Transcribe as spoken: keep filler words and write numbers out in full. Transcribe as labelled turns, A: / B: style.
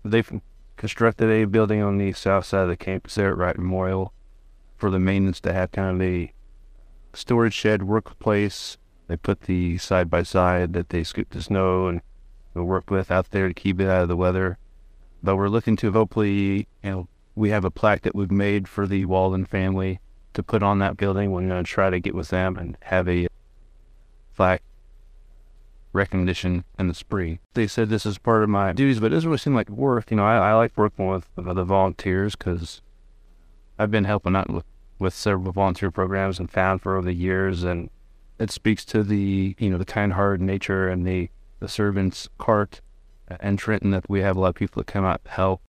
A: they've constructed a building on the south side of the campus there at Wright Memorial for the maintenance to have kind of a storage shed workplace. They put the side by side that they scoop the snow and work with out there to keep it out of the weather. But we're looking to hopefully, you know, we have a plaque that we've made for the Walden family to put on that building. We're going to try to get with them and have a plaque recognition in the spring. They said this is part of my duties, but it doesn't really seem like work. You know, I, I like working with the volunteers because I've been helping out with, with several volunteer programs and found for over the years, and it speaks to the, you know, the kind-hearted nature and the, the servant's heart. And Trenton, that we have a lot of people that come out to help.